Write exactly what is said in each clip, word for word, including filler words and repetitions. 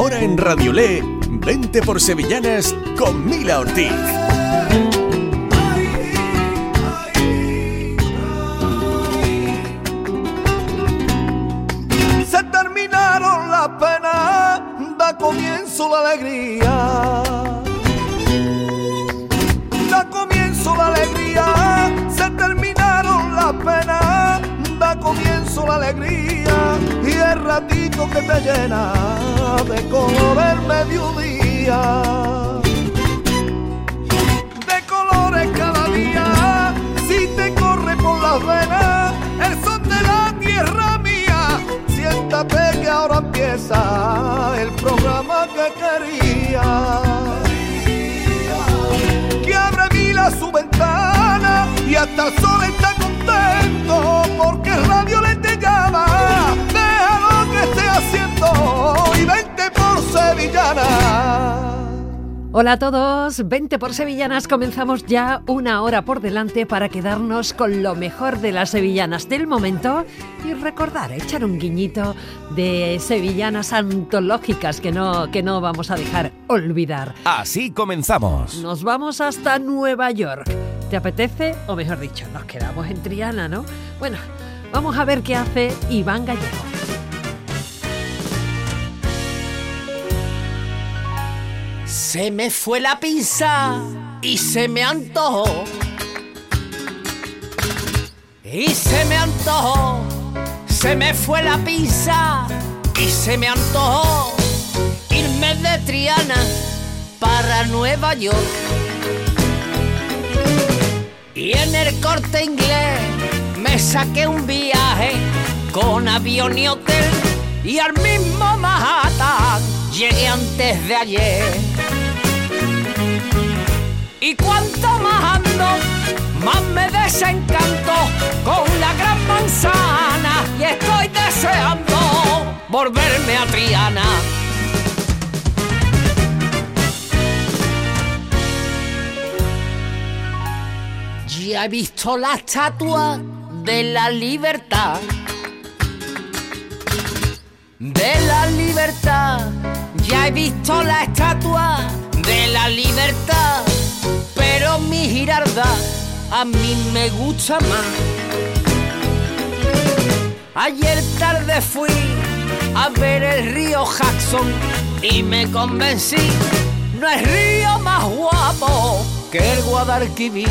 Ahora en Radiolé, vente por Sevillanas con Mila Ortiz. Se terminaron las penas, da comienzo la alegría. Da comienzo la alegría, se terminaron las penas, da comienzo la alegría, y el ratito que te llena de color el mediodía, de colores cada día, si te corre por las venas el son de la tierra mía, siéntate que ahora empieza el programa que quería. Que abre Mila su ventana y hasta el sol está contento porque el radio le te llama. Deja lo que esté haciendo y vente por Sevillana. Hola a todos, vente por Sevillanas, comenzamos ya una hora por delante para quedarnos con lo mejor de las sevillanas del momento y recordar, echar un guiñito de sevillanas antológicas que no, que no vamos a dejar olvidar. Así comenzamos. Nos vamos hasta Nueva York. ¿Te apetece? O mejor dicho, nos quedamos en Triana, ¿no? Bueno, vamos a ver qué hace Iván Gallego. Se me fue la pinza y se me antojó. Y se me antojó. Se me fue la pinza y se me antojó irme de Triana para Nueva York. Y en el Corte Inglés me saqué un viaje con avión y hotel, y al mismo Manhattan llegué antes de ayer. Y cuanto más ando, más me desencanto con la Gran Manzana, y estoy deseando volverme a Triana. Ya he visto la estatua de la libertad, de la libertad. Ya he visto la estatua de la libertad, pero mi Giralda a mí me gusta más. Ayer tarde fui a ver el río Jackson y me convencí, no es río más guapo que el Guadalquivir.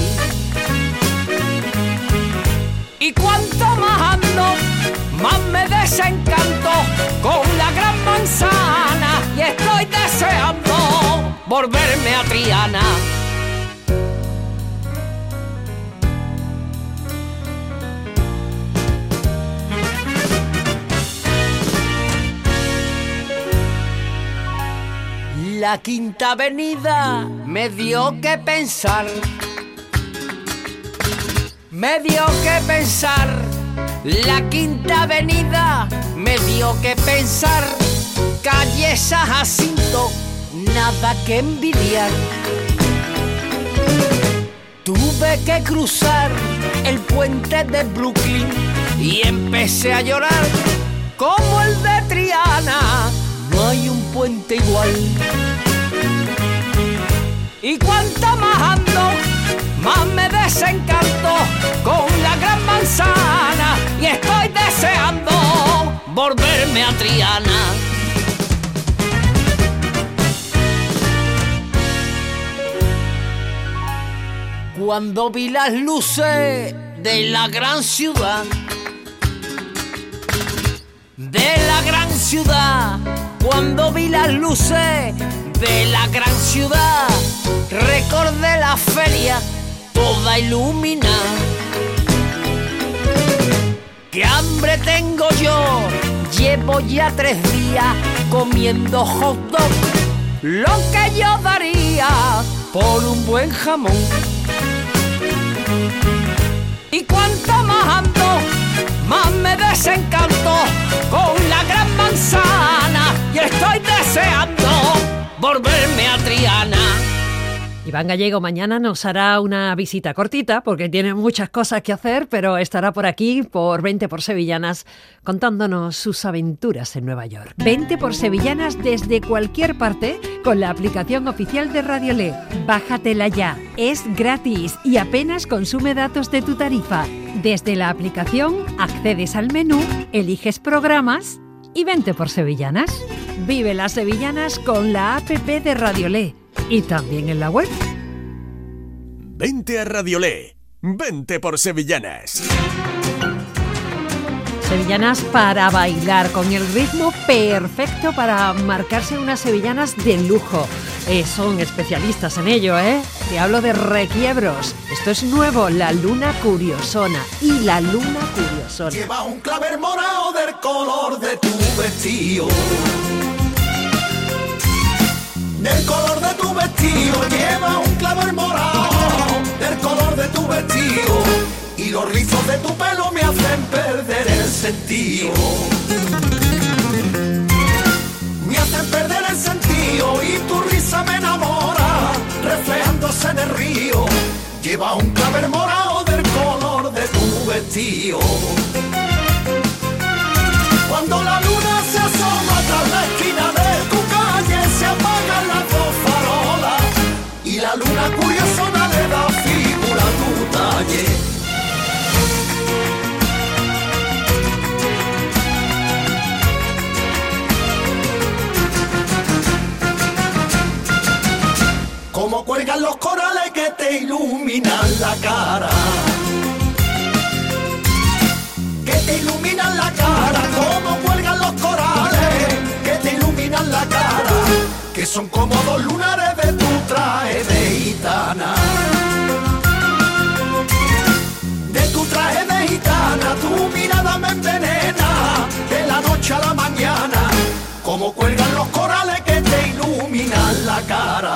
Y cuanto más ando, más me desencanto con la Gran Manzana, y estoy deseando volverme a Triana. La Quinta Avenida me dio que pensar, me dio que pensar. La Quinta Avenida me dio que pensar. Calle San Jacinto, nada que envidiar. Tuve que cruzar el puente de Brooklyn y empecé a llorar como el de Triana. No hay un puente igual. Y cuanto más ando, más me desencanto con la Gran Manzana, y estoy deseando volverme a Triana. Cuando vi las luces de la gran ciudad, de la gran ciudad, cuando vi las luces de la gran ciudad, recordé la feria toda iluminada. ¡Qué hambre tengo yo! Llevo ya tres días comiendo hot dog, lo que yo daría por un buen jamón. Y cuanto más ando, más me desencanto con la Gran Manzana, y estoy deseando volverme a Triana. Iván Gallego mañana nos hará una visita cortita porque tiene muchas cosas que hacer, pero estará por aquí, por veinte por Sevillanas, contándonos sus aventuras en Nueva York. veinte por Sevillanas desde cualquier parte con la aplicación oficial de Radiolé. Bájatela ya, es gratis y apenas consume datos de tu tarifa. Desde la aplicación accedes al menú, eliges programas y veinte por Sevillanas. Vive las Sevillanas con la app de Radiolé. Y también en la web. Vente a Radiolé. Vente por Sevillanas. Sevillanas para bailar, con el ritmo perfecto para marcarse unas sevillanas de lujo. Eh, son especialistas en ello, ¿eh? Te hablo de requiebros. Esto es nuevo, la Luna Curiosona. Y la Luna Curiosona. Lleva un clavel morado del color de tu vestido. Del color de tu vestido, lleva un clavel morado, del color de tu vestido, y los rizos de tu pelo me hacen perder el sentido. Me hacen perder el sentido y tu risa me enamora, reflejándose en el río. Lleva un clavel morado del color de tu vestido. Cuando la luna se asoma tras la esquina de tu calle, se apagan las dos farolas y la luna curiosona le da figura a tu talle. Como cuelgan los corales que te iluminan la cara, que te iluminan la cara, como cuelgan los corales que te iluminan la cara, que son como dos lunares de tu traje de gitana. De tu traje de gitana, tu mirada me envenena, de la noche a la mañana, como cuelgan los corales que te iluminan la cara.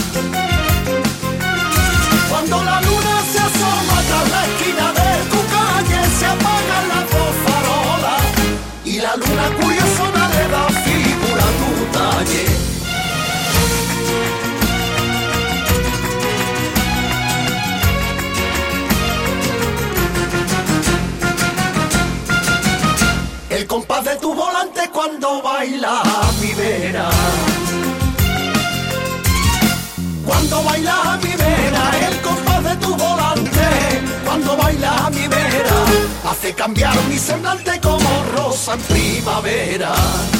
Cuando la luna se asoma tras la esquina de tu calle, se apagan las dos farolas y la luna curiosona le da figura a tu talle. El compás de tu volante cuando baila a mi vera, cuando baila a mi vera, el compás de tu volante, cuando baila a mi vera, hace cambiar mi semblante como rosa en primavera.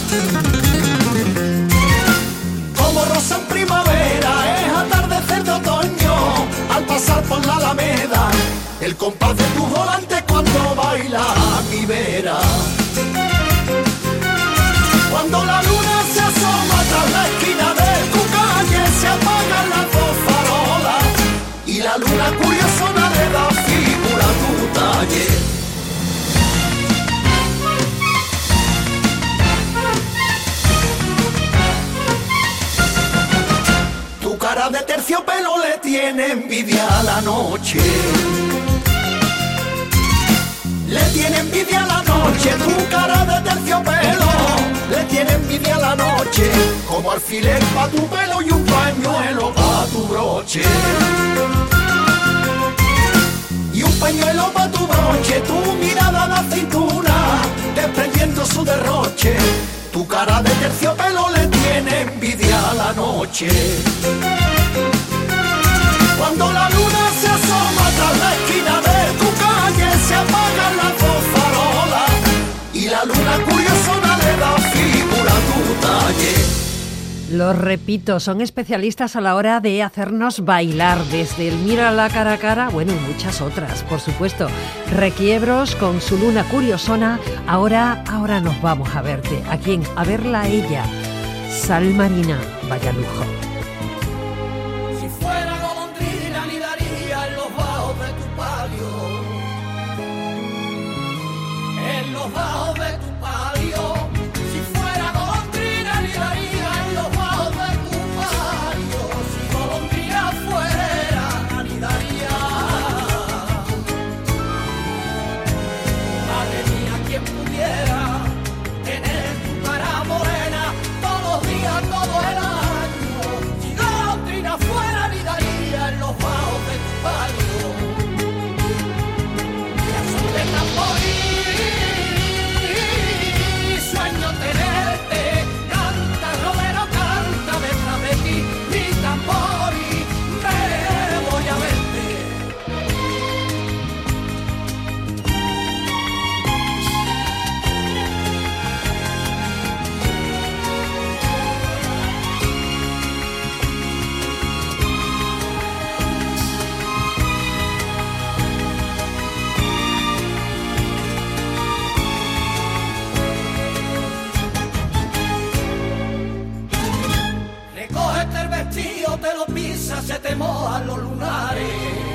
Como rosa en primavera, es atardecer de otoño, al pasar por la alameda, el compás de tu volante cuando baila a mi vera. Cuando la luna se asoma tras la esquina de tu calle, se apagan las dos farolas y la luna curiosona le da figura a tu talle. Tu cara de terciopelo le tiene envidia a la noche, le tiene envidia a la noche, tu cara de terciopelo le tiene envidia a la noche, como alfiler pa' tu pelo y un pañuelo pa' tu broche. Y un pañuelo pa' tu broche, tu mirada de aceituna, desprendiendo su derroche, tu cara de terciopelo le tiene envidia a la noche. Cuando la luna se asoma tras la esquina de tu calle, se apagan las dos farolas y la luna curiosona le da figura a tu talle. Lo repito, son especialistas a la hora de hacernos bailar, desde el mira la cara a cara, bueno, y muchas otras, por supuesto. Requiebros con su luna curiosona. Ahora, ahora nos vamos a verte. ¿A quién? A verla a ella. Sal Marina, vaya lujo. Si fuera golondrina nidaría en los bajos de tu palio, en los bajos de tu palio. Si fuera golondrina nidaría en los bajos de tu palio, si golondrina fuera anidaría. Madre mía, quien pudiera tener tu cara morena todos los días, todo el año, si golondrina fuera anidaría. brisa se te mojan los lunares,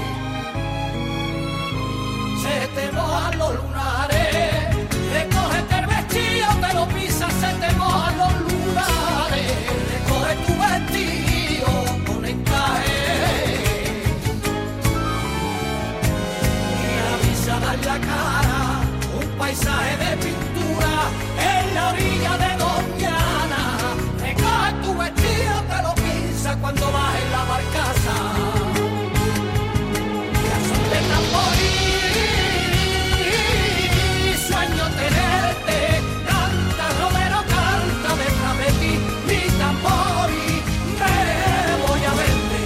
se te mojan los lunares, recógete el vestido, te lo pisas, se te mojan los lunares, recoge tu vestido con encaje y avisa dar la cara, un paisaje de pintura en la orilla de Doñana, recoge tu vestido, te lo pisas cuando bajes la barcaza, ya son de tamboril, sueño tenerte, canta Romero, canta detrás de ti, mi tambor y me voy a verte.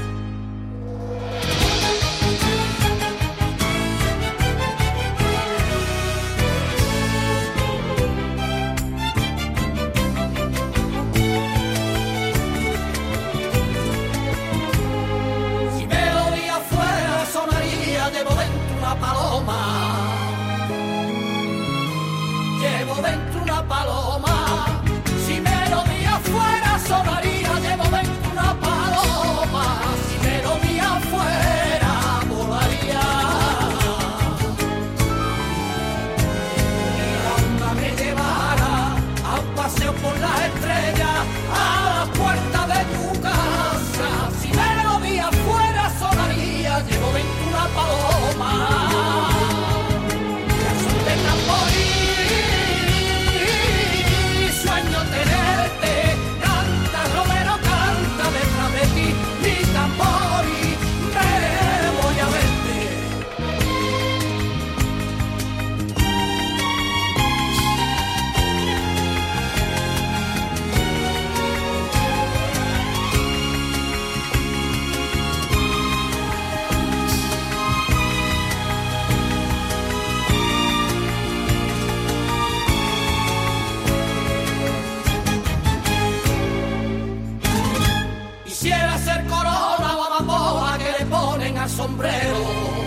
Si melodía fuera sonaría, llevo dentro una paloma, llevo dentro una paloma, si melodía fuera sonaría, llevo dentro una paloma, si melodía fuera volaría, y la onda me llevara a un paseo por las estrellas, a la puerta de tu casa, si melodía fuera sonaría, llevo dentro una paloma, ya son de tamboril, sueño tenerte, canta Romero, canta detrás de ti, mi tambor y me voy a verte. Quisiera ser corona o amapola que le ponen al sombrero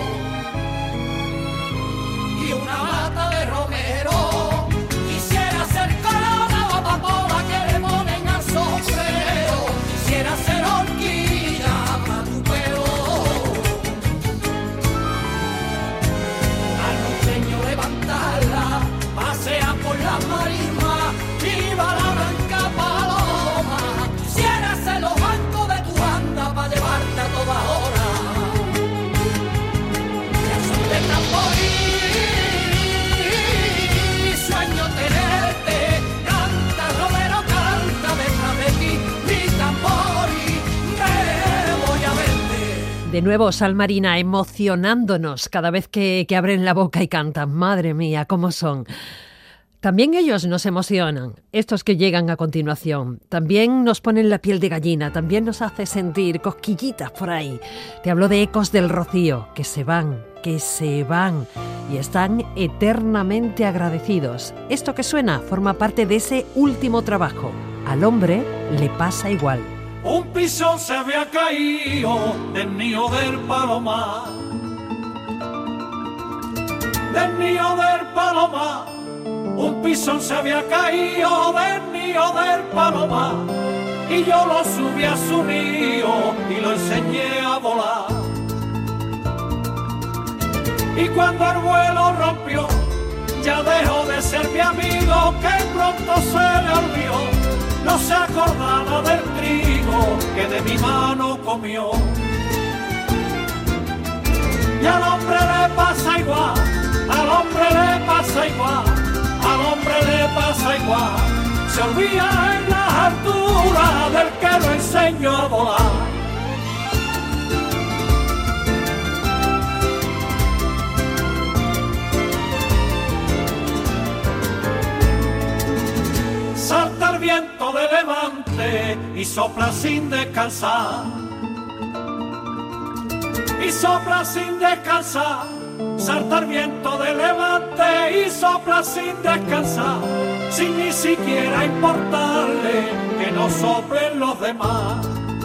y una mata de romero. Quisiera ser corona o amapola que le ponen al sombrero. Quisiera ser horquilla para tu pelo. Al norteño levantarla, pasea por las marismas, viva la blanca paloma. Quisiera ser los bancos de tu banda para llevarte a toda hora. Ya son de tamboril, sueño tenerte, canta Romero, canta detrás de ti, mi tambor y me voy a verte. De nuevo, Sal Marina, emocionándonos cada vez que, que abren la boca y cantan. Madre mía, cómo son. También ellos nos emocionan, estos que llegan a continuación. También nos ponen la piel de gallina, también nos hace sentir cosquillitas por ahí. Te hablo de Ecos del Rocío, que se van, que se van y están eternamente agradecidos. Esto que suena forma parte de ese último trabajo. Al hombre le pasa igual. Un pisón se había caído del nido del palomar, del nido del palomar. Un pisón se había caído del nido del palomar y yo lo subí a su nido y lo enseñé a volar. Y cuando el vuelo rompió, ya dejó de ser mi amigo, que pronto se le olvidó. No se acordaba del trigo que de mi mano comió. Y al hombre le pasa igual, al hombre le pasa igual, al hombre le pasa igual. Se olvida en las alturas del que lo enseñó a volar. Salta el viento de levante y sopla sin descansar, y sopla sin descansar. Salta el viento de levante y sopla sin descansar, sin ni siquiera importarle que no soplen los demás.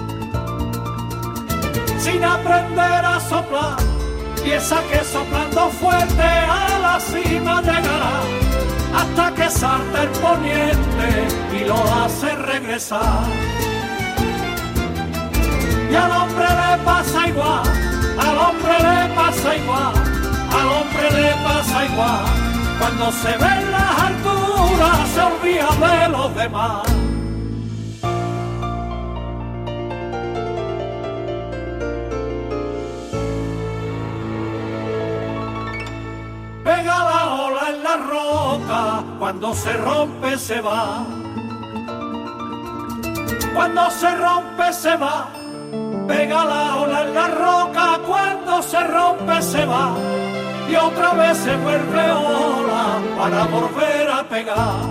Sin aprender a soplar, piensa que soplando fuerte a la cima llegará, hasta que salta el poniente y lo hace regresar. Y al hombre le pasa igual, al hombre le pasa igual, al hombre le pasa igual. Cuando se ve en las alturas se olvida de los demás. Pega la ola en la roca, cuando se rompe se va. Cuando se rompe se va. Pega la ola en la roca, cuando se rompe se va. Y otra vez se vuelve ola para volver a pegar.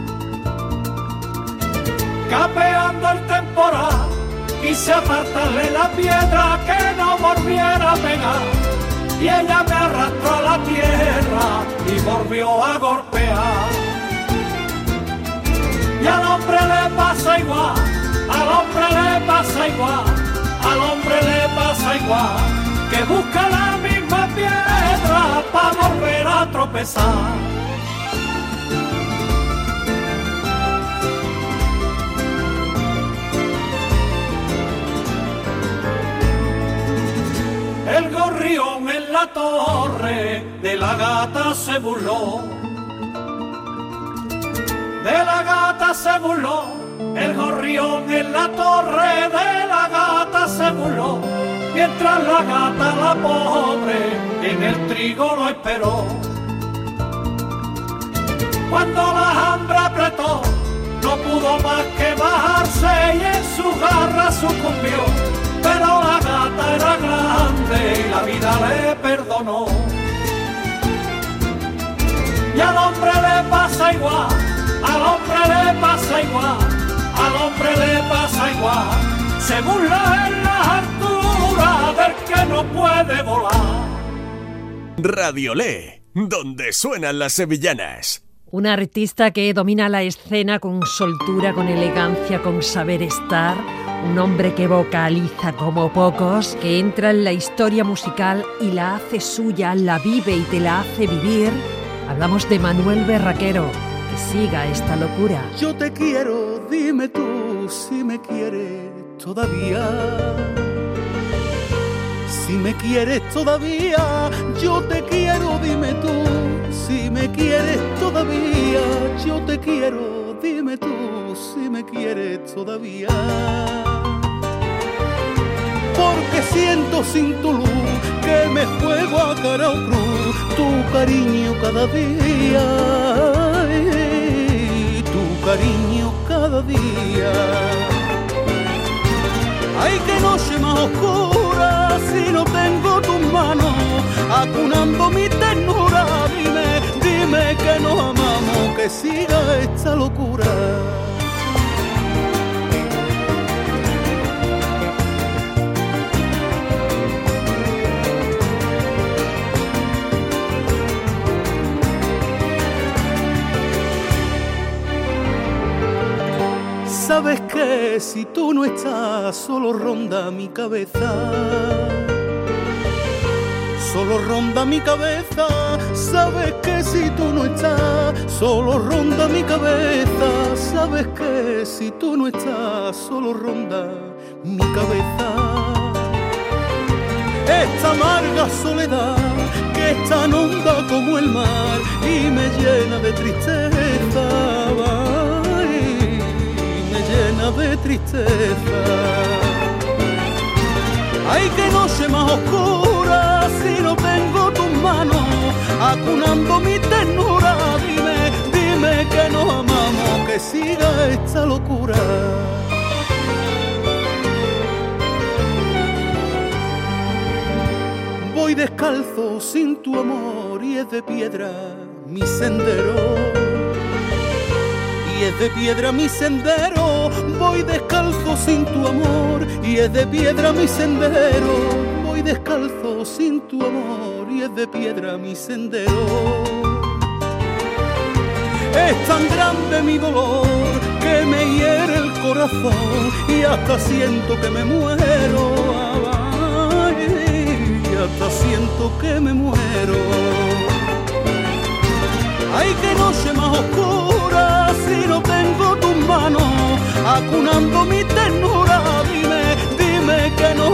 Capeando el temporal, quise apartarle la piedra que no volviera a pegar. Y ella me arrastró a la tierra y volvió a golpear. Y al hombre le pasa igual, al hombre le pasa igual, al hombre le pasa igual, que busca la misma piedra para volver a tropezar. El gorrión en la torre de la gata se burló, de la gata se burló, el gorrión en la torre de la gata se burló, mientras la gata, la pobre, en el trigo lo esperó. Cuando la hambre apretó, no pudo más que bajarse y en su garra sucumbió, pero la gata era grande y la vida le perdonó. Y al hombre le pasa igual, al hombre le pasa igual, al hombre le pasa igual, se burla en las alturas del que no puede volar. Radiolé, donde suenan las sevillanas. Un artista que domina la escena con soltura, con elegancia, con saber estar. Un hombre que vocaliza como pocos, que entra en la historia musical y la hace suya, la vive y te la hace vivir. Hablamos de Manuel Berraquero. Que siga esta locura. Yo te quiero, dime tú si me quieres todavía. Si me quieres todavía, yo te quiero, dime tú si me quieres todavía. Yo te quiero, dime tú si me quieres todavía. Porque siento sin tu luz que me juego a cara o cruz tu cariño cada día, ay, tu cariño cada día. Ay, qué noche más oscura si no tengo tus manos acunando mi ternura. Dime, dime que nos amamos, que siga esta locura. Sabes que si tú no estás, solo ronda mi cabeza. Solo ronda mi cabeza. Sabes que si tú no estás, solo ronda mi cabeza. Sabes que si tú no estás, solo ronda mi cabeza. Esta amarga soledad que es tan honda como el mar y me llena de tristeza. Llena de tristeza. Ay, qué noche más oscura si no tengo tus manos acunando mi ternura. Dime, dime que nos amamos, que siga esta locura. Voy descalzo sin tu amor y es de piedra mi sendero. Y es de piedra mi sendero, voy descalzo sin tu amor. Y es de piedra mi sendero, voy descalzo sin tu amor. Y es de piedra mi sendero. Es tan grande mi dolor que me hiere el corazón y hasta siento que me muero. Ay, y hasta siento que me muero. Ay, qué noche más oscura si no tengo tus manos acunando mi ternura. Dime, dime que no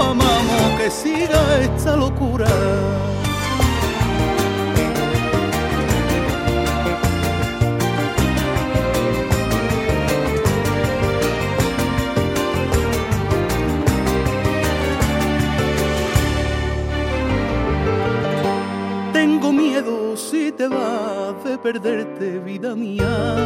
que siga esta locura. Tengo miedo si te vas de perderte, vida mía,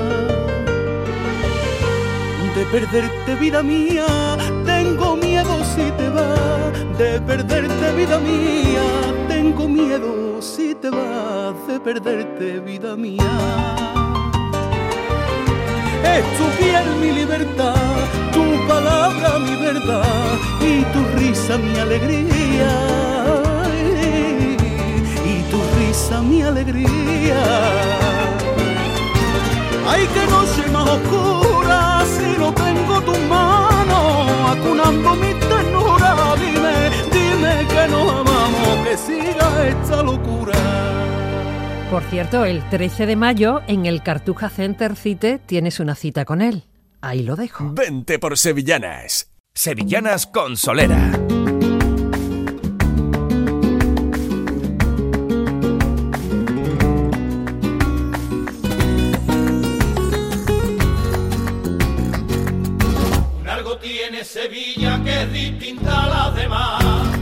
de perderte, vida mía. Tengo miedo si te vas de perderte, vida mía. Tengo miedo si te vas de perderte, vida mía. Es tu piel mi libertad, tu palabra mi verdad y tu risa mi alegría. Y tu risa mi alegría. Ay, qué noche más oscura si no tengo tus manos acunando mi ternura. Dime, dime que nos amamos, que siga esta locura. Por cierto, el trece de mayo en el Cartuja Center Cite tienes una cita con él. Ahí lo dejo. Vente por Sevillanas. Sevillanas con Solera. Sevilla que es distinta a las demás,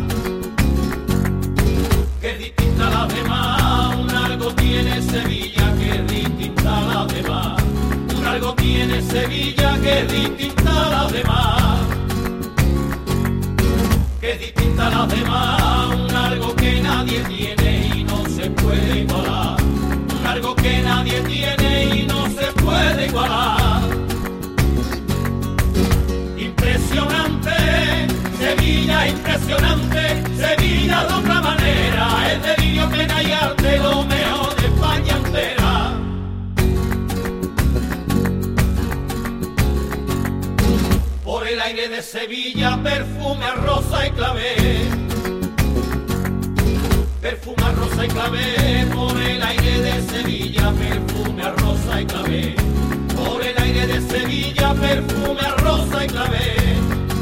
que es distinta a las demás. Un algo tiene Sevilla que es distinta a las demás. Un algo tiene Sevilla que es distinta a las demás, que es distinta a las demás. Un algo que nadie tiene y no se puede igualar. Un algo que nadie tiene y no se puede igualar. Impresionante, Sevilla impresionante, Sevilla de otra manera, es delirio, pena y arte, lo mejor de España entera. Por el aire de Sevilla, perfume a rosa y clavel, perfume a rosa y clavel, por el aire de Sevilla, perfume a rosa y clavel. Por el aire de Sevilla, perfume a rosa y clavel,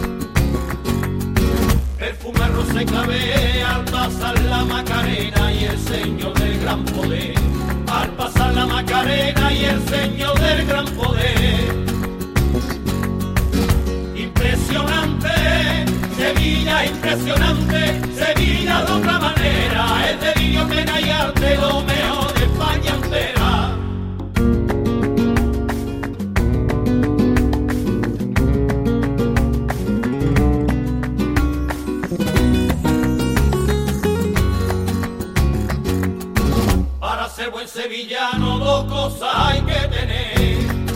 perfume a rosa y clavel. Al pasar la Macarena y el señor del gran poder, al pasar la Macarena y el señor del gran poder. Impresionante, Sevilla impresionante, Sevilla de otra manera, es delirio, pena y arte, lo mejor de España entera. Ser buen sevillano, dos cosas hay que tener,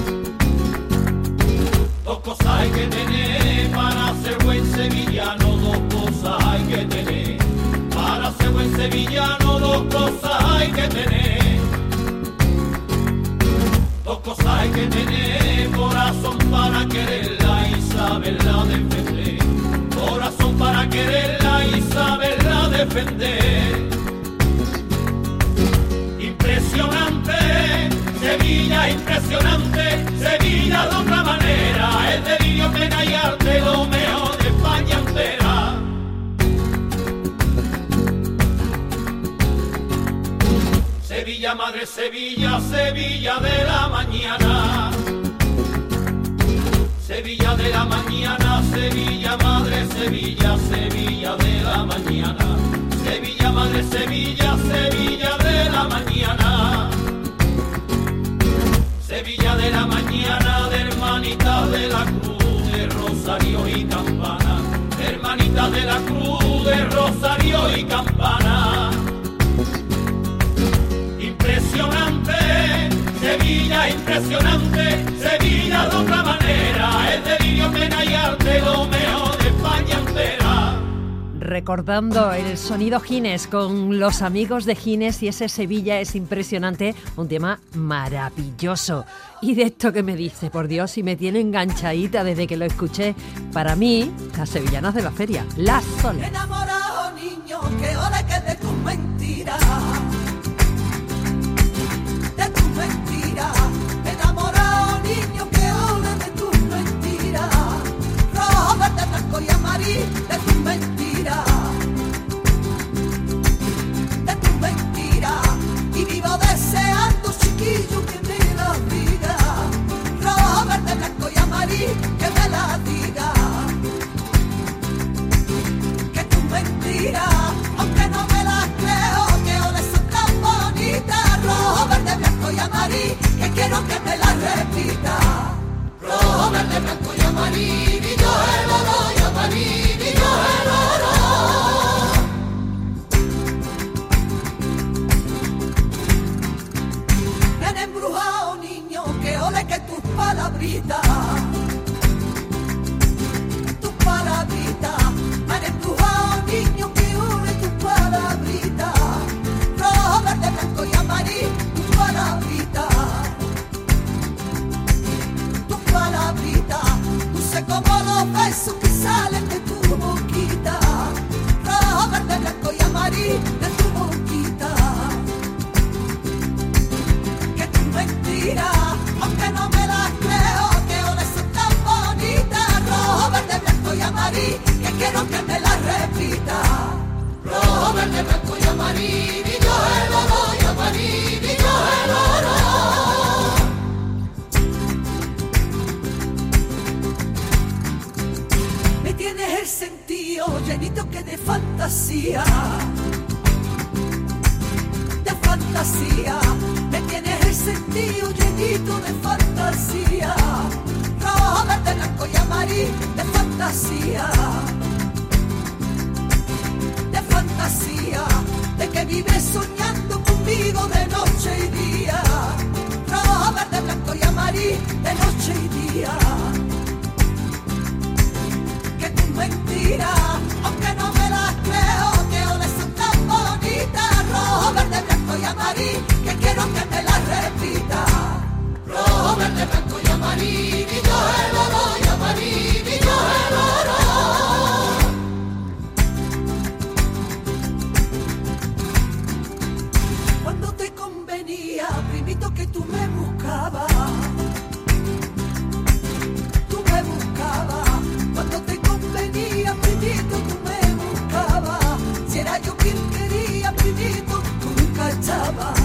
dos cosas hay que tener. Para ser buen sevillano, dos cosas hay que tener. Para ser buen sevillano, dos cosas hay que tener, dos cosas hay que tener. Corazón para quererla y saberla defender, corazón para quererla y saberla defender. Impresionante, Sevilla impresionante, Sevilla de otra manera, es delirio, pena y arte, lo mejor de España entera. Sevilla madre, Sevilla, Sevilla de la mañana, Sevilla de la mañana, Sevilla madre, Sevilla, Sevilla de la mañana. Sevilla madre, Sevilla, Sevilla de la mañana, Sevilla de la mañana, de hermanita de la cruz, de rosario y campana, hermanita de la cruz, de rosario y campana. Impresionante, Sevilla impresionante, Sevilla de otra manera, es delirio, pena y arte, lo mejor de España entera. Recordando el sonido Gines con los amigos de Gines y ese Sevilla es impresionante, un tema maravilloso. Y de esto que me dice, por Dios, si me tiene enganchadita desde que lo escuché, para mí, las sevillanas de la feria, las Soles. Enamorado niño, que ole que de tus mentiras, de tus mentiras. Enamorado niño, que ole de tus mentiras, rojo, verde, blanco y amarillo, de tus mentiras. besos que salen de tu boquita, rojo, verde, blanco y amarillo de tu boquita. Que tu mentira, aunque no me las creo, que olas son tan bonitas, rojo, verde, blanco y amarillo, que quiero que me las repita. Rojo, verde, blanco y amarillo, el oro y amarillo, el oro. Me tienes el sentido llenito que de fantasía, de fantasía. Me tienes el sentido llenito de fantasía, rojo, verde, blanco y amarillo, de fantasía. De fantasía, de que vives soñando conmigo de noche y día, rojo, verde, blanco y amarillo, de noche y día. Que tus mentiras, aunque no me las creo, que olas son tan bonitas, rojo, verde, blanco y amarillo, que quiero que me las repita. Rojo, verde, blanco y amarillo, el oro y amarillo, el oro. Cuando te convenía, primito, que tú me buscabas, tú me buscabas. Cuando te convenía, primito, tú me buscabas. Si era yo quien quería, primito, tú nunca estabas.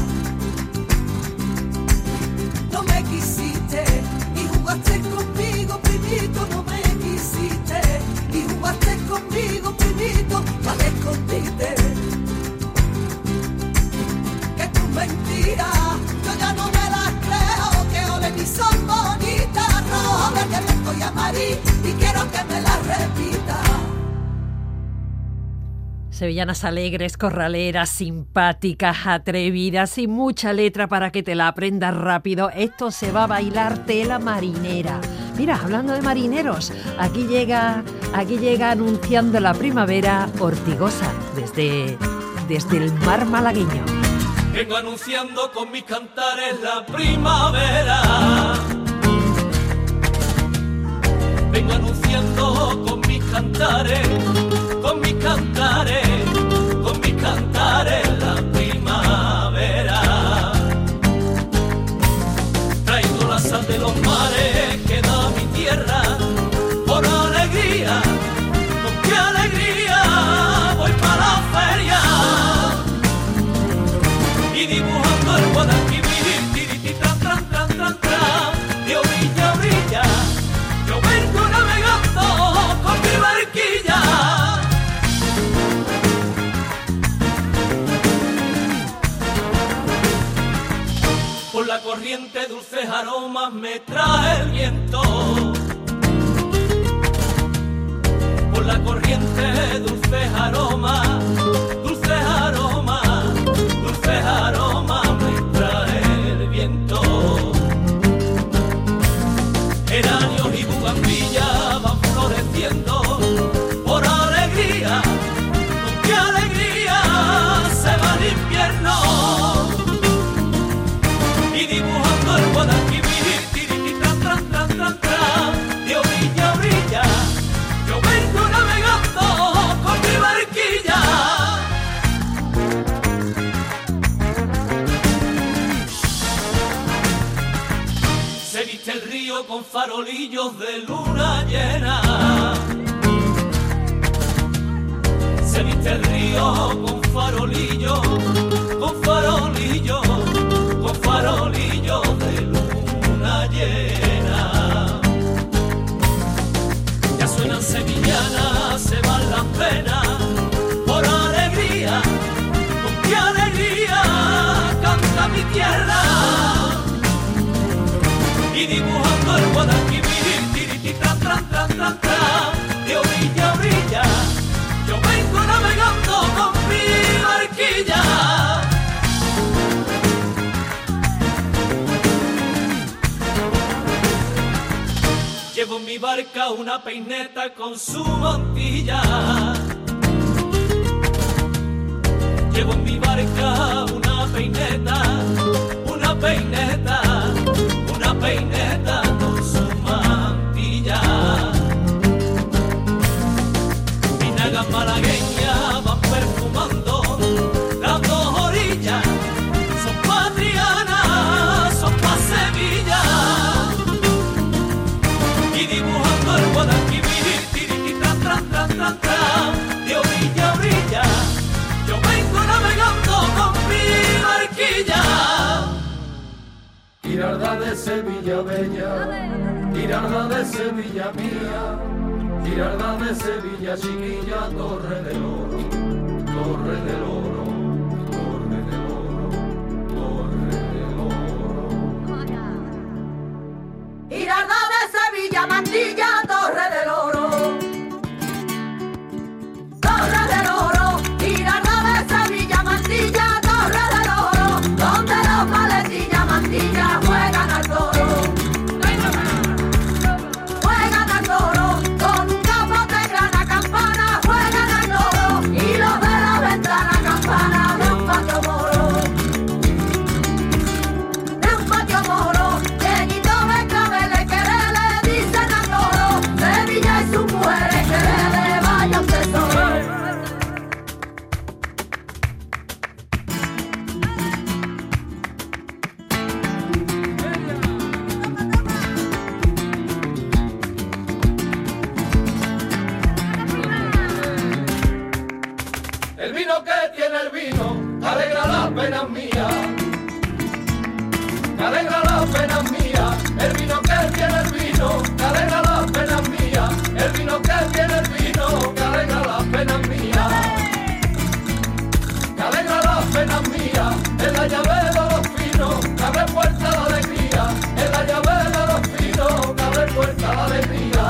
No me quisiste, ni jugaste conmigo, primito, no me quisiste, ni jugaste conmigo, primito, no me escondiste. Que tus mentiras, yo ya no me las creo, que ole ni son bonitas, rojo, verde, blanco y amarillo, y quiero que me las repita. Sevillanas alegres, corraleras, simpáticas, atrevidas y mucha letra para que te la aprendas rápido. Esto se va a bailar tela marinera. Mira, hablando de marineros, aquí llega, aquí llega anunciando la primavera Ortigosa desde, desde el mar malagueño. Vengo anunciando con mis cantares la primavera. Vengo anunciando con mis cantares, con mis cantares, con mis cantares la primavera. Traigo la sal de los mares que da mi tierra por alegría. Con qué alegría voy para la feria y dibujando el Guadalquivir, tiriti, tran, tran, tran, tran, tran, de orilla a orilla. Yo vengo navegando con mi barquilla. Por la corriente dulces aromas me trae el viento. Por la corriente dulces aromas, dulces aromas, dulces aromas me trae el viento. Geranios y bugambillas van floreciendo por alegría. Con qué alegría se va el invierno y dibujando el Guadalquivir, tiriti, tran, tran, tran, tran, tran, de orilla a orilla. Yo vengo navegando con mi barquilla. Se viste el río con farolillos de luna llena. Se viste el río con farolillos, con farolillos, con farolillos de luna llena. Ya suenan sevillanas, se van las penas por alegría. Con qué alegría canta mi tierra y dibujando el Guadalquivir, tiriti, tran, tran, tran, tran, tran, de orilla a orilla. Yo vengo navegando con mi barquilla. Llevo en mi barca una peineta con su mantilla. Llevo en mi barca una peineta, una peineta, una peineta con su mantilla. Sevilla bella, Giralda de Sevilla mía, Giralda de Sevilla chiquilla, Torre del Oro, Torre del Oro, Torre del Oro, Torre del Oro. Giralda de Sevilla, Mantilla, Torre del Oro, Torre del Oro, Giralda de Sevilla, Mantilla, Torre del Oro, donde los maletillas Mantilla juegan al toro, juegan al toro, con un capote grana campana, juegan al toro, y los de la ventana campana de un patio moro, de un patio moro, llenito de claveles que le dicen al toro, Sevilla y sus mujeres que le vaya un tesoro. El vino que tiene el vino, que alegra las penas mías, que alegra las penas mías, el vino que tiene el vino, que alegra las penas mías, el vino que tiene el vino, que alegra las penas mías, que alegra las penas mías, en la llave de los pinos, que abre puerta la alegría, en la llave de los pinos, que abre puerta la alegría.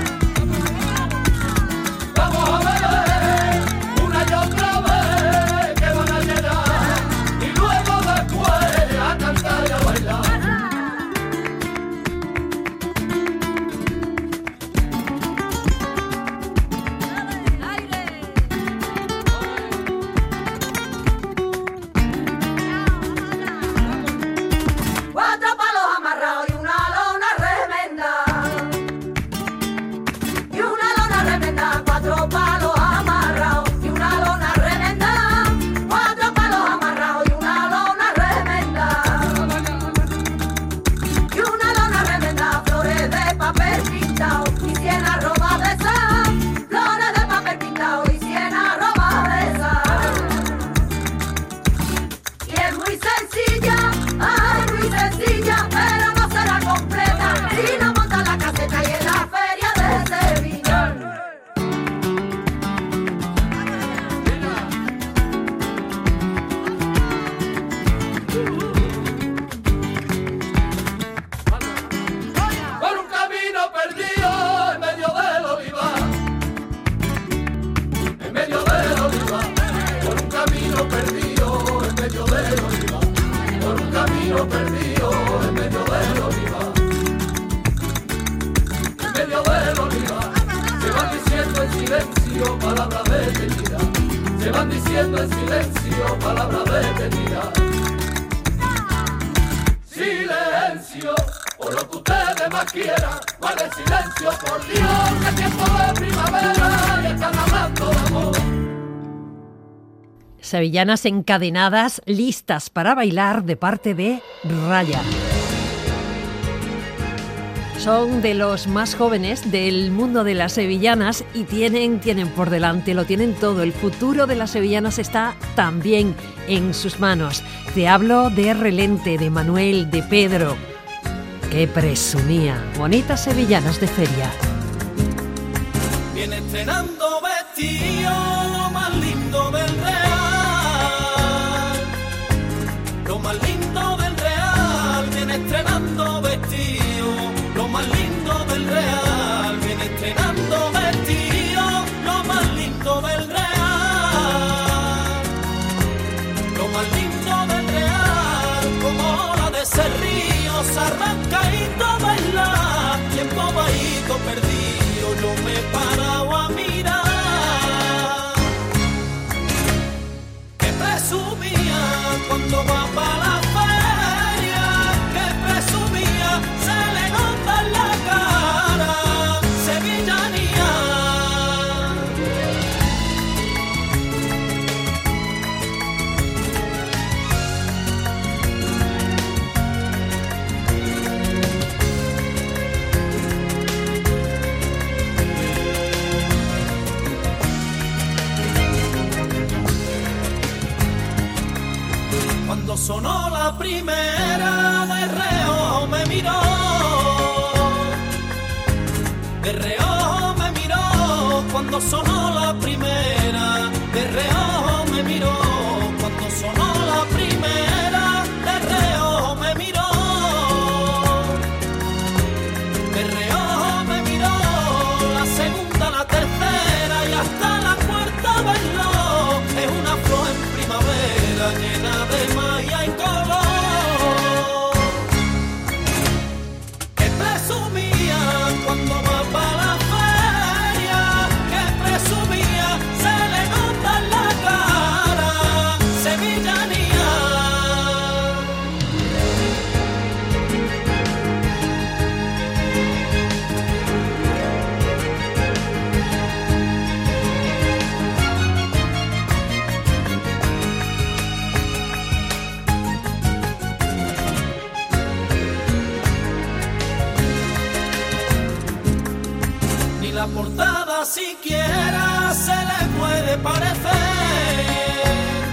Vamos a ver una y otra vez que van a llenar y luego después a cantar y a bailar. Cuatro palos amarrados y una lona remenda, y una lona remenda, cuatro palos amarrados y una lona remenda, cuatro palos amarrados y una lona remenda, y una lona remenda, flores de papel pintado y cien arrobas de esas, flores de papel pintado y cien arrobas de esas. Y es muy sencilla, ay, muy sencilla, pero no será completa si no monta la caseta y en la feria de Sevilla. Por un camino perdido en medio del olivar, en medio del olivar, por un camino perdido en medio del olivar, por un camino perdido en medio del olivar, en medio del olivar, se van diciendo en silencio palabras de eternidad, se van diciendo en silencio palabras de eternidad. Silencio, o lo que ustedes más quieran, guarden silencio, por Dios, que es tiempo de primavera y están hablando de amor. Sevillanas encadenadas, listas para bailar de parte de Raya. Son de los más jóvenes del mundo de las sevillanas y tienen, tienen por delante, lo tienen todo. El futuro de las sevillanas está también en sus manos. Te hablo de Relente, de Manuel, de Pedro, que presumía. Bonitas sevillanas de feria. Viene estrenando vestido, lo más lindo del Real. Lo más lindo del Real, viene estrenando vestido, lo más lindo del Real, viene estrenando vestido, lo más lindo del Real. Lo más lindo del Real, como la de ese río, se arranca y no baila, y en bobadito perdido yo me he parado a mirar. Que presumía cuando va para la feria, que presumía, se le nota en la cara, sevillanía. Cuando sonó la primera de reo me miró cuando sonó la primera, de reojo me miró, cuando sonó la primera, de reojo me miró, de reojo me miró, la segunda, la tercera y hasta la cuarta bailó, es una flor en primavera llena de magia y color, que presumía cuando va para la feria, que presumía, se le nota en la cara, sevillanía. Ni la portada siquiera se le puede parecer,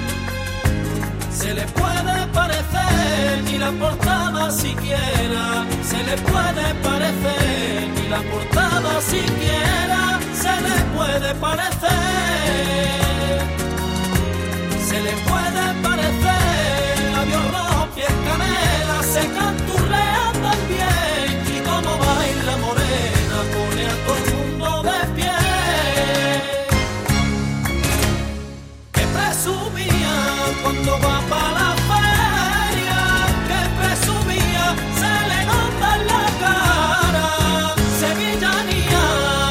se le puede parecer, ni la portada siquiera se le puede parecer, ni la portada siquiera se le puede parecer, se le puede parecer, labios rojos, pies canela, se canturrea también, y como baila morena pone a todo el mundo de pie, que presumía cuando va para la feria, que presumía, se le nota en la cara, sevillanía.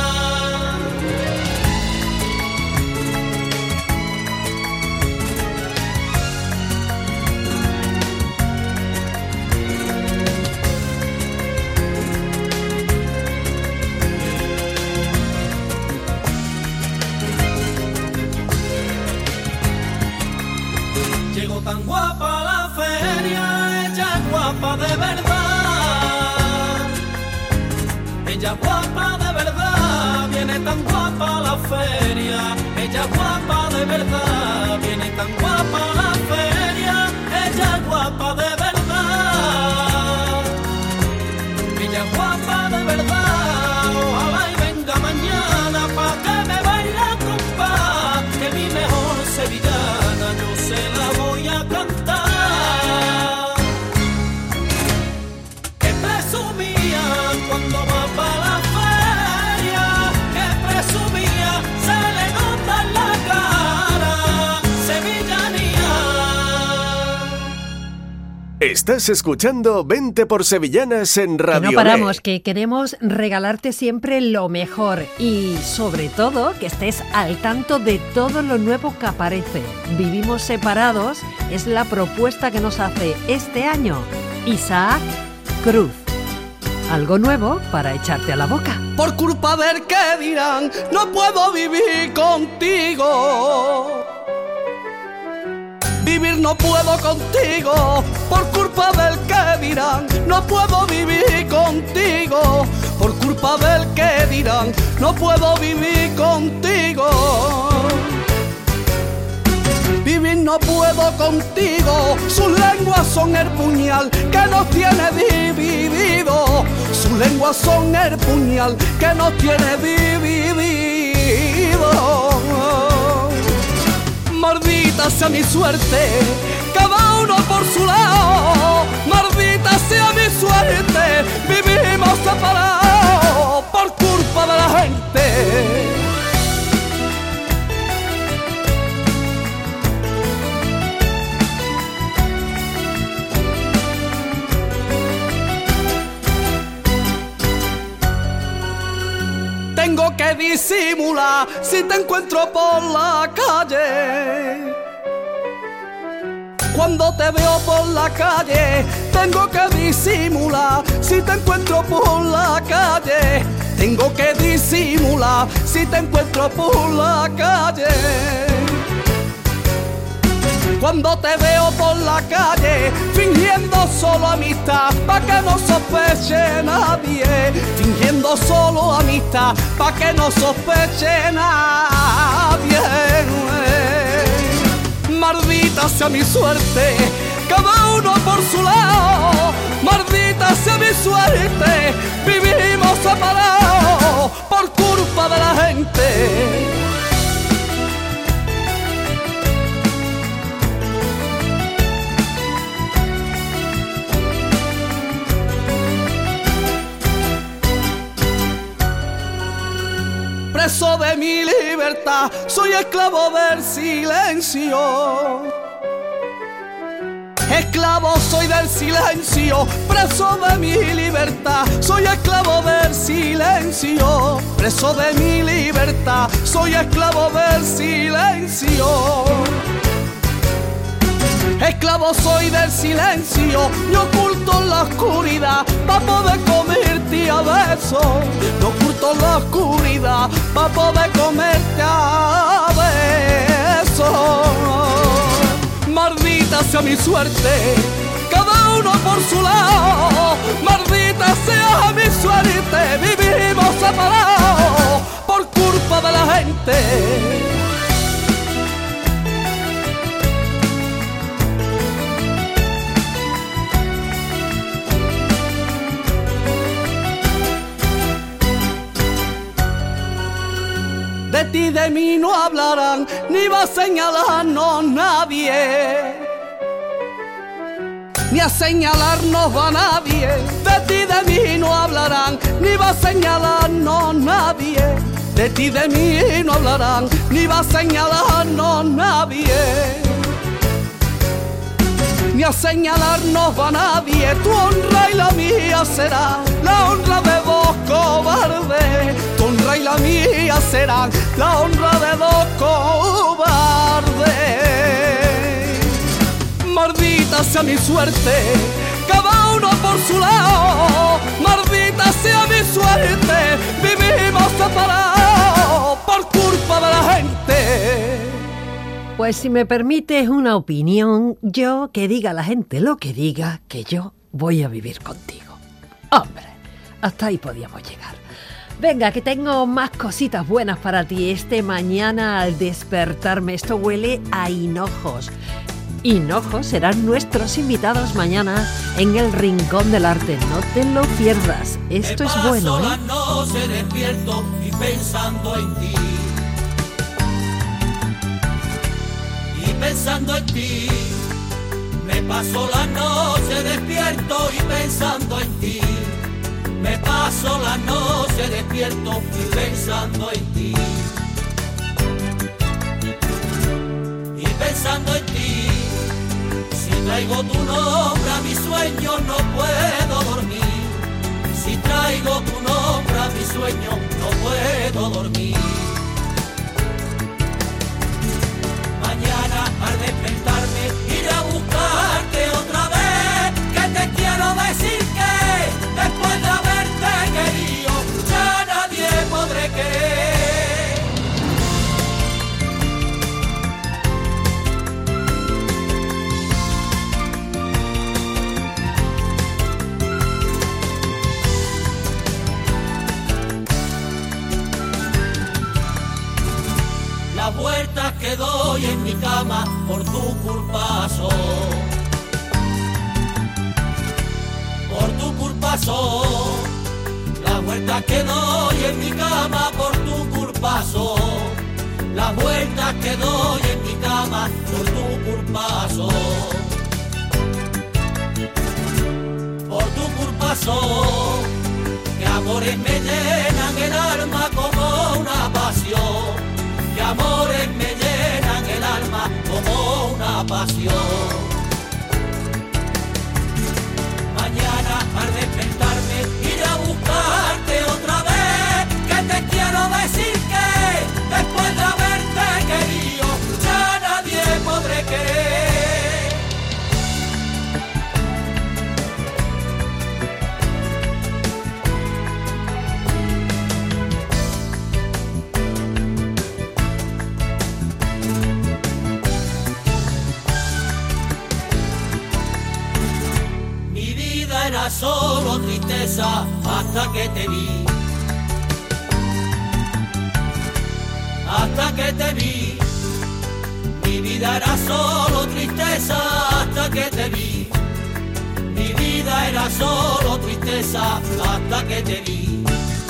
Llegó tan guapa a la feria, ella es guapa de verdad, ella es guapa de verdad, viene tan guapa a la feria, ella es guapa de verdad, viene tan guapa a la feria, ella es guapa de verdad, ella es guapa de verdad, ojalá y venga mañana pa' que me baile a compás, que mi mejor sevillana yo se la voy a cantar, que presumía cuando va para la feria, que presumía, se le nota en la cara, sevillanía. Estás escuchando veinte por Sevillanas en Que Radio no paramos, Net. que queremos regalarte siempre lo mejor y sobre todo que estés al tanto de todo lo nuevo que aparece. Vivimos separados es la propuesta que nos hace este año Isaac Cruz. Algo nuevo para echarte a la boca. Por culpa del que dirán, no puedo vivir contigo. Vivir no puedo contigo, por culpa del que dirán, no puedo vivir contigo, por culpa del que dirán, no puedo vivir contigo. Vivir no puedo contigo, sus lenguas son el puñal que nos tiene dividido, sus lenguas son el puñal que nos tiene dividido. Maldita sea mi suerte, cada uno por su lado, maldita sea mi suerte, vivimos separados por culpa de la gente. Tengo que disimular si te encuentro por la calle. Cuando te veo por la calle, tengo que disimular si te encuentro por la calle. Tengo que disimular si te encuentro por la calle. Cuando te veo por la calle, fingiendo solo amistad, pa' que no sospeche nadie. Fingiendo solo amistad, pa' que no sospeche nadie. Maldita sea mi suerte, cada uno por su lado. Maldita sea mi suerte, vivimos separados por culpa de la gente. preso de mi libertad, soy esclavo del silencio. Esclavo soy del silencio, preso de mi libertad, soy esclavo del silencio, preso de mi libertad, soy esclavo del silencio. Esclavo soy del silencio, me oculto en la oscuridad pa' poder comerte a besos. Me oculto en la oscuridad pa' poder comerte a besos. Maldita sea mi suerte, cada uno por su lado. Maldita sea mi suerte, vivimos separados por culpa de la gente. De ti y de mí no hablarán, ni va a señalarnos nadie, ni a señalarnos va nadie. De ti y de mí no hablarán, ni va a señalarnos nadie. De ti y de mí no hablarán, ni va a señalarnos nadie, ni a señalarnos va nadie. Tu honra y la mía será la honra de dos cobardes. Tu honra y la mía serán la honra de dos cobardes. Maldita sea mi suerte, cada uno por su lado. Maldita sea mi suerte, vivimos separados por culpa de la gente. Pues si me permites una opinión, yo que diga la gente lo que diga, que yo voy a vivir contigo. Hombre, hasta ahí podíamos llegar. Venga, que tengo más cositas buenas para ti este mañana al despertarme. Esto huele a hinojos. Hinojos serán nuestros invitados mañana en el Rincón del Arte. No te lo pierdas. Esto es bueno, ¿eh? Me paso la noche despierto y pensando en ti. Y pensando en ti. Me paso la noche despierto y pensando en ti. Me paso la noche despierto y pensando en ti. Y pensando en ti. Si traigo tu nombre a mi sueño no puedo dormir. Si traigo tu nombre a mi sueño no puedo dormir. Mañana al despertarme iré a buscarte otra vez. Que te quiero decir que después de haberte querido ya nadie podré querer. Las vueltas que doy en mi cama por tu culpa son, por tu culpa son. Las vueltas que doy en mi cama por tu culpa son. Las vueltas que doy en mi cama por tu culpa son. Por tu culpa son. Que amores me llenan el alma como una pasión. Que amores me llenan el alma como una pasión. Mañana al despertarme iré a buscarte otra vez. Que te quiero decir que después de haberte querido ya nadie podré querer. Era solo tristeza hasta que te vi, hasta que te vi. Mi vida era solo tristeza hasta que te vi. Mi vida era solo tristeza hasta que te vi.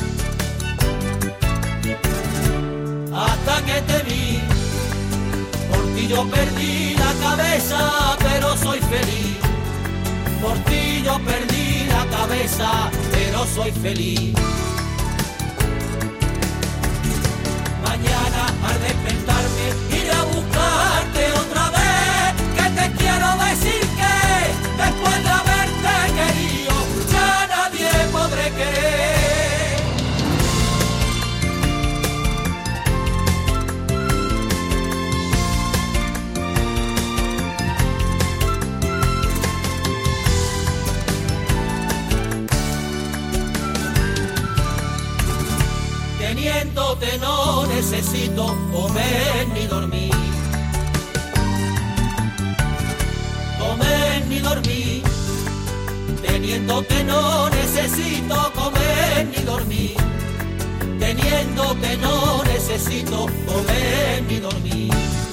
Hasta que te vi. Por ti yo perdí la cabeza, pero soy feliz. Por ti yo perdí la cabeza, pero soy feliz. necesito comer ni dormir. Comer ni dormir, teniendo que no necesito comer ni dormir. Teniendo que no necesito comer ni dormir.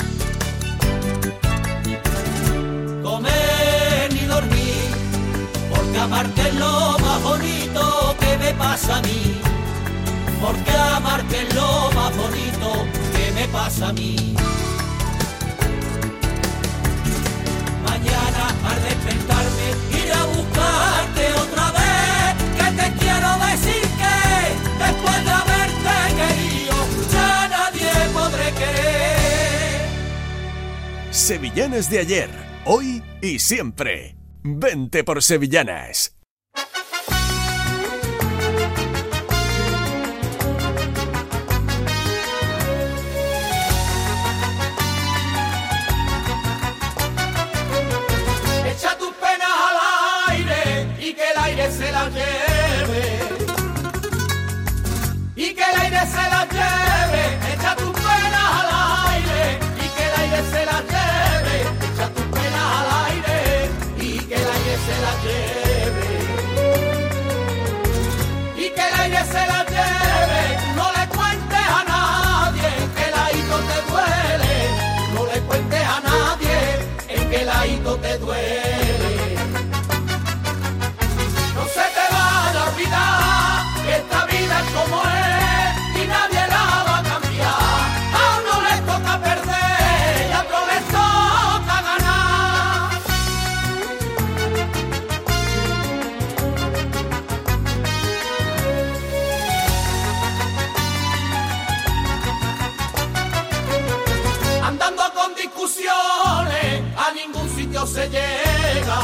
Comer ni dormir, porque amarte es lo más bonito que me pasa a mí. Porque amarte es lo más bonito que me pasa a mí. Mañana al despertarme iré a buscarte otra vez, que te quiero decir que después de haberte querido ya nadie podré querer. Sevillanas de ayer, hoy y siempre. Vente por Sevillanas. Se la lleve y que el aire se la lleve, echa tus penas al aire y que el aire se la lleve, echa tus penas al aire y que el aire se la lleve y que el aire se la lleve. No le cuentes a nadie que el ahito te duele, no le cuentes a nadie en que el ahito te duele. Esta vida es como es y nadie la va a cambiar. A uno le toca perder y a otro le toca ganar. Andando con discusiones a ningún sitio se llega.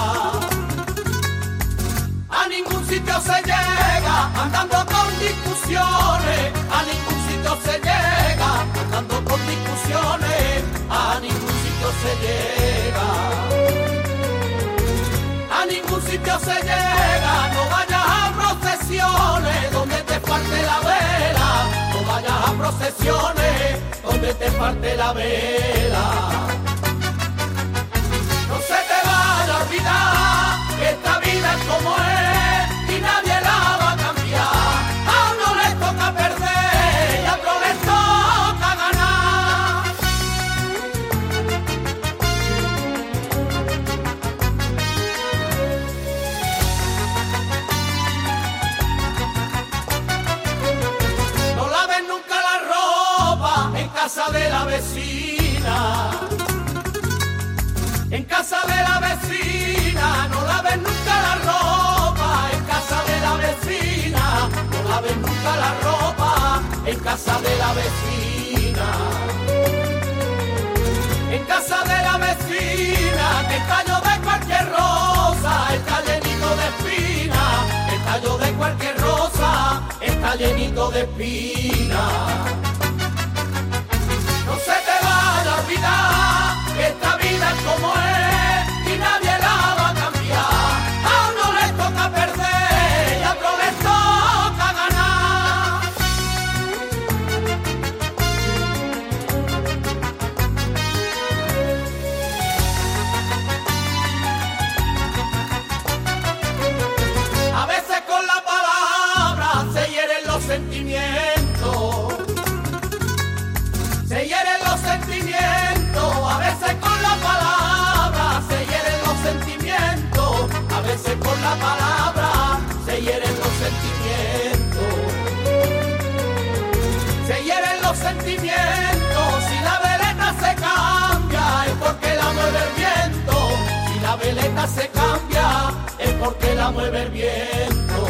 A ningún sitio se llega, andando con discusiones, a ningún sitio se llega, andando con discusiones, a ningún sitio se llega. A ningún sitio se llega, no vayas a procesiones donde te falte la vela, no vayas a procesiones donde te falte la vela. No se te vaya a olvidar que esta vida es como es. Nadie la va a cambiar, a uno le toca perder y a otro le toca ganar. No laves nunca la ropa en casa de la vecina. En casa de la vecina, no laves nunca la ropa en casa de la vecina, no laves nunca la ropa en casa de la vecina. En casa de la vecina, que el tallo de cualquier rosa está llenito de espinas, el tallo de cualquier rosa está llenito de espinas. No se te vaya a olvidar que esta vida es como es y nadie la va a cambiar. A uno le toca perder y a otro le toca ganar. A veces con la palabra se hieren los sentimientos. Se hieren los sentimientos, a veces con la palabra se hieren los sentimientos, a veces con la palabra se hieren los sentimientos. Se hieren los sentimientos, si la veleta se cambia es porque la mueve el viento. Si la veleta se cambia es porque la mueve el viento.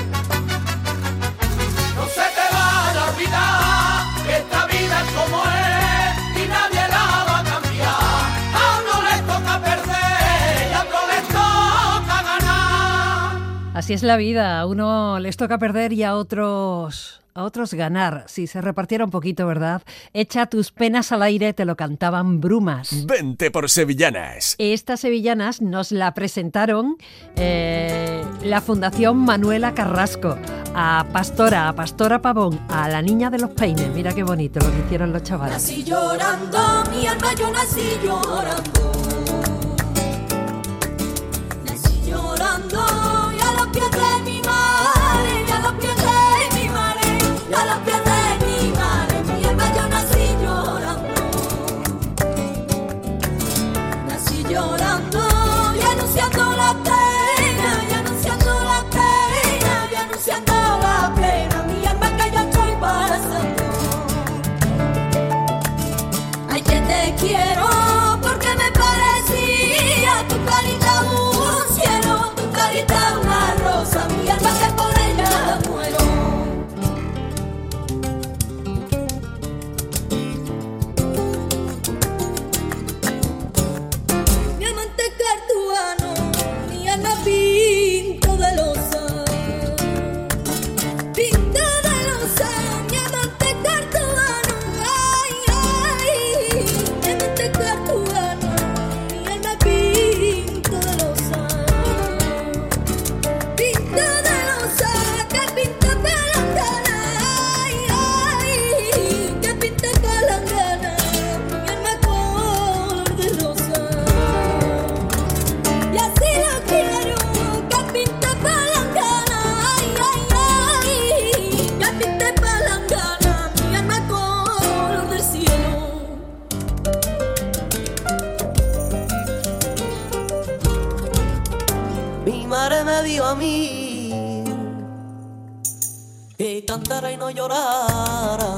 No se te vaya a olvidar que esta vida es como es y nadie la va a cambiar. A uno le toca perder y a otro le toca ganar. Así es la vida, a uno les toca perder y a otros a otros ganar. Si se repartiera un poquito, ¿verdad? Echa tus penas al aire, te lo cantaban Brumas. Vente por Sevillanas. Estas sevillanas nos la presentaron eh, la Fundación Manuela Carrasco. A Pastora, a Pastora Pavón, a la niña de los peines. Mira qué bonito lo que hicieron los chavales. Nací llorando, mi alma, yo nací llorando. Nací llorando y a los pies de mi madre, y a los pies de mi madre, y a los pies de mi madre, mi alma, yo nací llorando. Nací llorando y anunciando la pena, y anunciando la pena, y anunciando la pena, mi alma que yo estoy pasando. Ay, que te quiero porque me parecía tu carita un cielo, tu carita una rosa, mi alma que por ella muero. Mi amante cartuano, mi alma pinto de losa, pinto de losa, mi amante cartuano, ay, ay, mi amante cartuano, mi alma pinto de losa, pinto de losa, que pinta palangana, ay, ay, que pinta palangana, mi alma color de rosa. Y así lo quiero, que pinte palangana, ay, ay, ay, que pinte palangana, mi alma color del cielo. Mi madre me dijo a mí que cantara y no llorara,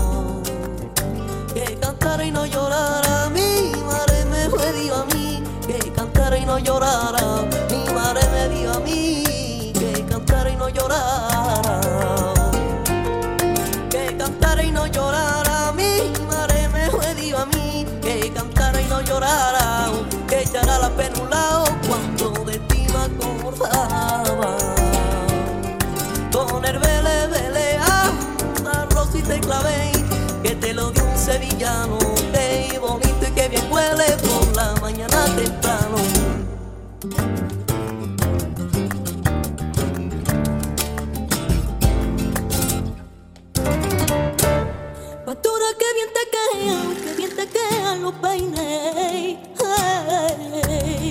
que cantara y no llorara. Mi madre me fue dijo a mí que cantara y no llorara. Mi madre me dijo a mí que cantara y no llorara, que cantara y no llorara. Mi madre me fue dijo a mí que cantara y no llorara, que echara la pena a un lado cuando de ti me acordaba. Con el vele, vele, arroz y te clavé, que te lo dio un sevillano, que bonito y que bien huele por la mañana temprano. Pastora, que bien te quedan, que bien te quedan los peines, hey,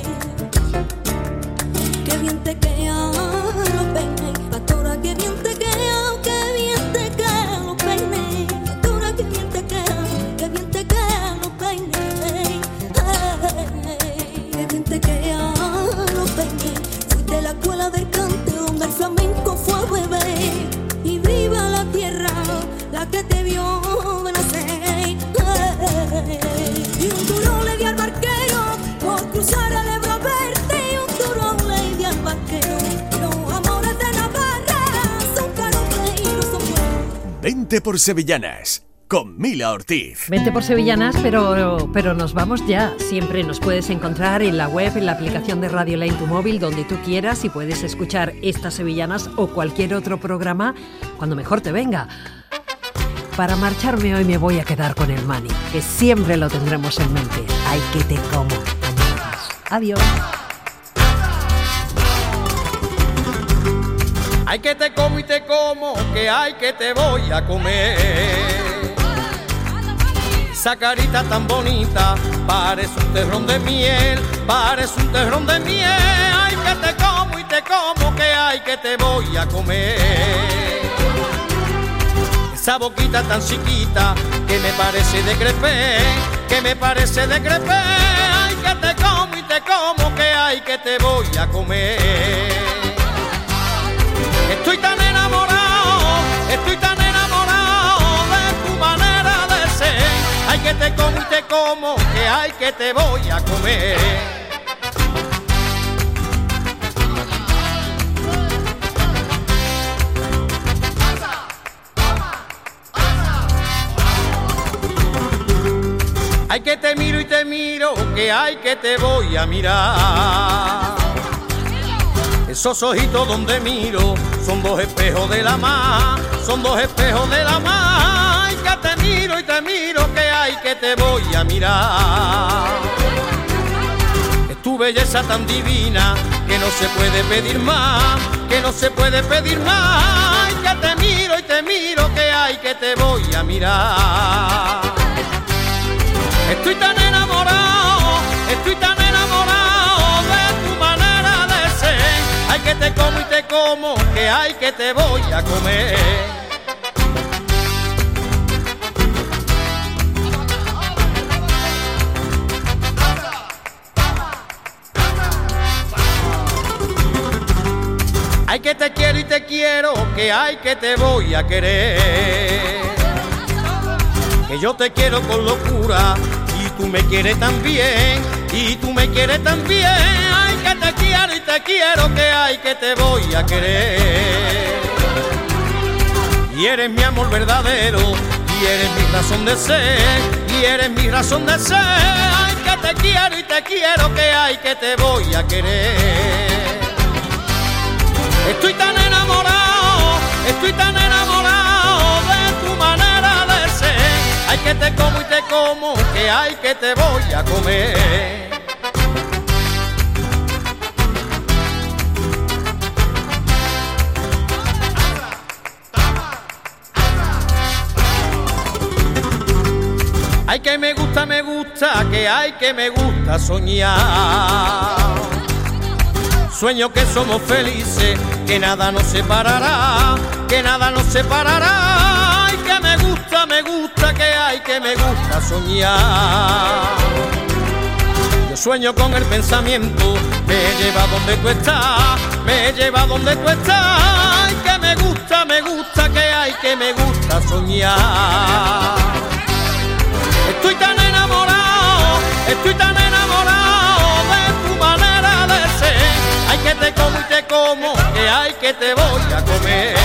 que bien te quedan los peines. Pastora, que bien te quedan, que bien te quedan los peines. Pastora, que bien te quedan, que bien te quedan los peines, hey, que bien te quedan los peines. Fuiste a la escuela del cante donde el flamenco fue a beber, y viva la tierra, la que te vio de nacer. Y un duro le di al barquero por cruzar el Ebro a verte, y un duro le di al barquero. Los amores de Navarra son caros y no son buenos. Vente por Sevillanas con Mila Ortiz. Vente por Sevillanas, pero, pero nos vamos ya. Siempre nos puedes encontrar en la web, en la aplicación de Radio La en tu móvil, donde tú quieras, y puedes escuchar estas sevillanas o cualquier otro programa cuando mejor te venga. Para marcharme hoy me voy a quedar con el Mani, que siempre lo tendremos en mente. Ay, que te como. Adiós. Ay, que te como y te como, que ay, que te voy a comer. Esa carita tan bonita parece un terrón de miel, parece un terrón de miel. Ay, que te como y te como, que ay, que te voy a comer. Esa boquita tan chiquita que me parece de crepé, que me parece de crepé. Ay, que te como y te como, que ay, que te voy a comer. Estoy tan enamorado, estoy tan enamorado de tu manera de ser. Ay, que te como y te como, que ay, que te voy a comer. Ay, que te miro y te miro, que ay, que te voy a mirar. Esos ojitos donde miro son dos espejos de la mar, son dos espejos de la mar, que te miro y te miro, que hay que te voy a mirar. Es tu belleza tan divina que no se puede pedir más, que no se puede pedir más, que te miro y te miro, que hay que te voy a mirar. Estoy tan enamorado, estoy tan enamorado de tu manera de ser, ay que te como y te como, que hay que te voy a comer. Ay que te quiero y te quiero, que hay que te voy a querer. Que yo te quiero con locura y tú me quieres también, y tú me quieres también. Ay que te quiero y te quiero, que hay que te voy a querer. Y eres mi amor verdadero, y eres mi razón de ser, y eres mi razón de ser. Ay que te quiero y te quiero, que hay que te voy a querer. Estoy tan enamorado, estoy tan enamorado de tu manera de ser. Ay que te como y te como, que hay que te voy a comer. Ay que me gusta, me gusta, que hay que me gusta soñar. Sueño que somos felices, que nada nos separará, que nada nos separará. Ay, que me gusta, me gusta, que hay que me gusta soñar. Yo sueño con el pensamiento, me lleva donde tú estás, me lleva donde tú estás. Ay, que me gusta, me gusta, que hay que me gusta soñar. Estoy tan enamorado, estoy tan enamorado de tu manera de ser. Ay que te como y te como, que hay que te voy a comer.